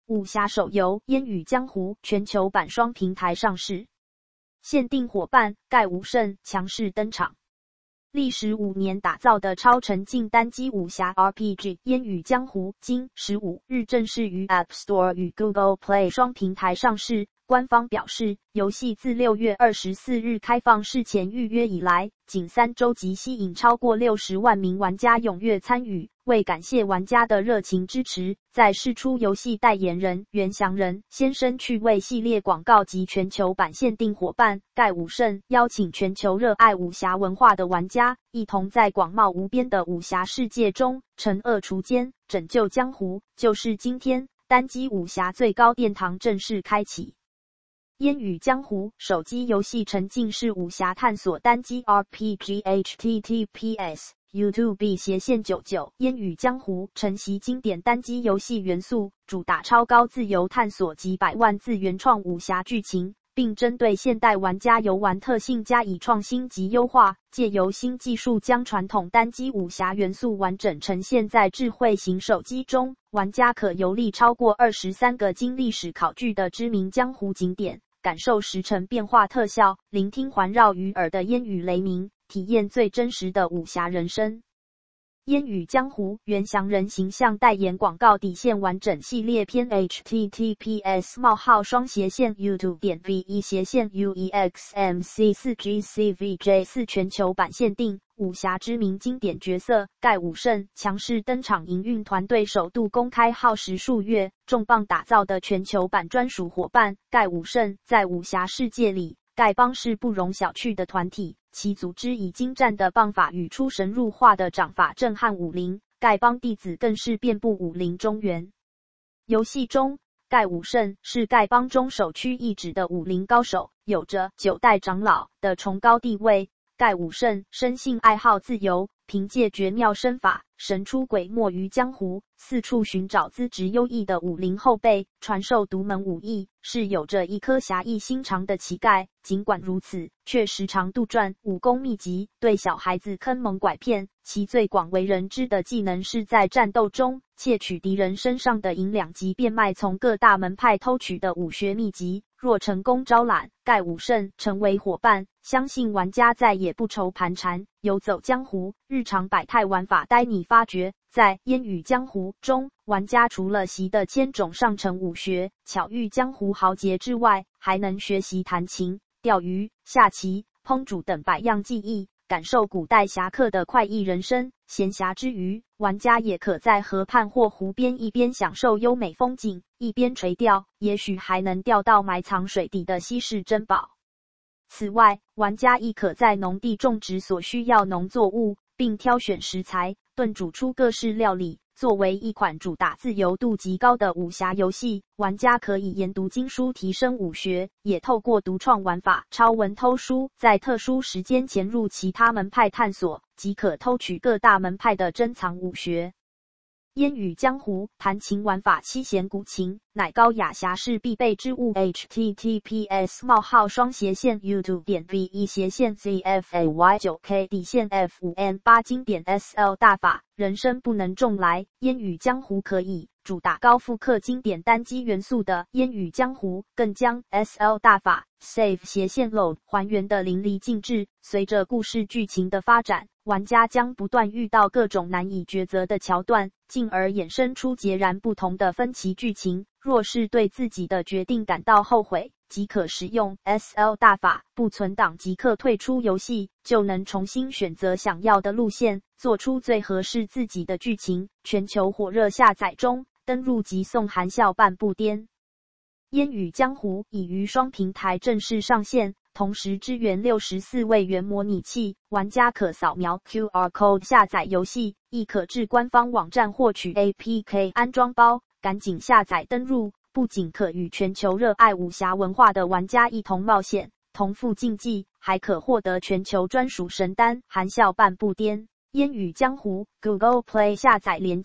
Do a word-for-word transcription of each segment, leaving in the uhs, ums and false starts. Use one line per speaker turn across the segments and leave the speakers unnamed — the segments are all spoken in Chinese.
武侠手游《烟雨江湖》全球版双平台上市，限定伙伴盖武圣强势登场。历时五年打造的超沉浸单机武侠 R P G《烟雨江湖》今十五日正式于 App Store 与 Google Play 双平台上市。官方表示，游戏自六月二十四日开放事前预约以来，仅三周即吸引超过六十万名玩家踊跃参与。为感谢玩家的热情支持，在释出游戏代言人袁祥仁先生趣味系列广告及全球版限定伙伴盖武圣，邀请全球热爱武侠文化的玩家，一同在广袤无边的武侠世界中惩恶除奸，拯救江湖。就是今天，单机武侠最高殿堂正式开启。烟雨江湖手机游戏沉浸式武侠探索单机 R P G H T T P S YouTube 斜线九九烟雨江湖承袭经典单机游戏元素，主打超高自由探索及百万字原创武侠剧情，并针对现代玩家游玩特性加以创新及优化，借由新技术将传统单机武侠元素完整呈现在智慧型手机中。玩家可游历超过二十三个经历史考据的知名江湖景点，感受时程变化特效，聆听环绕于耳的烟雨雷鸣，体验最真实的武侠人生。烟雨江湖袁祥仁形象代言广告底线完整系列篇 H T T P S 冒号双斜线 YouTube 点 V 一斜线 U E X M C 四 G C V J 四全球版限定武侠知名经典角色盖武圣强势登场，营运团队首度公开耗时数月，重磅打造的全球版专属伙伴盖武圣。在武侠世界里，丐帮是不容小觑的团体，其组织以精湛的棒法与出神入化的掌法震撼武林，丐帮弟子更是遍布武林中原。游戏中，盖武圣是丐帮中首屈一指的武林高手，有着九代长老的崇高地位。盖武圣生性爱好自由，凭借绝妙身法，神出鬼没于江湖，四处寻找资质优异的武林后辈，传授独门武艺，是有着一颗侠义心肠的乞丐。尽管如此，却时常杜撰武功秘籍，对小孩子坑蒙拐骗。其最广为人知的技能是在战斗中窃取敌人身上的银两及变卖从各大门派偷取的武学秘籍。若成功招揽盖武圣成为伙伴，相信玩家再也不愁盘缠，游走江湖，日常百态玩法带你发掘。在烟雨江湖中，玩家除了习得千种上乘武学，巧遇江湖豪杰之外，还能学习弹琴、钓鱼、下棋、烹煮等百样技艺，感受古代侠客的快意人生。闲暇之余，玩家也可在河畔或湖边一边享受优美风景，一边垂钓，也许还能钓到埋藏水底的稀世珍宝。此外，玩家亦可在农地种植所需要农作物，并挑选食材，炖煮出各式料理。作为一款主打自由度极高的武侠游戏，玩家可以研读经书提升武学，也透过独创玩法抄文偷书，在特殊时间潜入其他门派探索，即可偷取各大门派的珍藏武学。烟雨江湖弹琴玩法七弦古琴，乃高雅侠士必备之物。H T T P S 冒号双斜线 YouTube 点 V 一斜线 Z F A Y 九 K 底线 F 五 N 八经典 S L 大法，人生不能重来。烟雨江湖可以主打高复刻经典单机元素的烟雨江湖，更将 S L 大法 Save 斜线 Load 还原的淋漓尽致。随着故事剧情的发展，玩家将不断遇到各种难以抉择的桥段，进而衍生出截然不同的分歧剧情。若是对自己的决定感到后悔，即可使用 S L 大法，不存档即刻退出游戏，就能重新选择想要的路线，做出最合适自己的剧情。全球火热下载中，登入即送含笑半步颠。烟雨江湖已于双平台正式上线，同时支援六十四位元模拟器，玩家可扫描 Q R code 下载游戏，亦可至官方网站获取 A P K 安装包，赶紧下载登入。不仅可与全球热爱武侠文化的玩家一同冒险，同赴竞技，还可获得全球专属神丹，含笑半步颠。烟雨江湖 Google Play 下载连结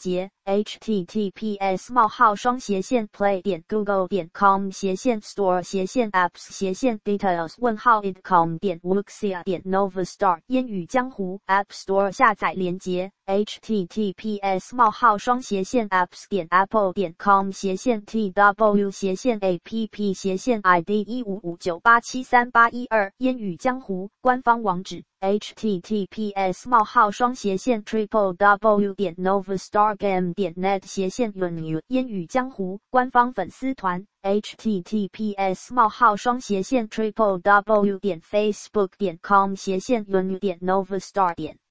https 冒号双斜线 play 点 google 点 com 斜线 store 斜线 apps 斜线 details 问号 idcom 点 wuxia 点 novastar 烟雨江湖 App Store 下载连结 https 冒号双斜线 apps 点 apple 点 com 斜线 tw 斜线 app 斜线 id 一五五九八七三八一二烟雨江湖官方网址https 冒号双斜线 triple w 点 novastargame 点 net 斜线 yun 烟雨江湖官方粉丝团 https 冒号双斜线 triple w 点 facebook 点 com 斜线 yun 点 novastar 点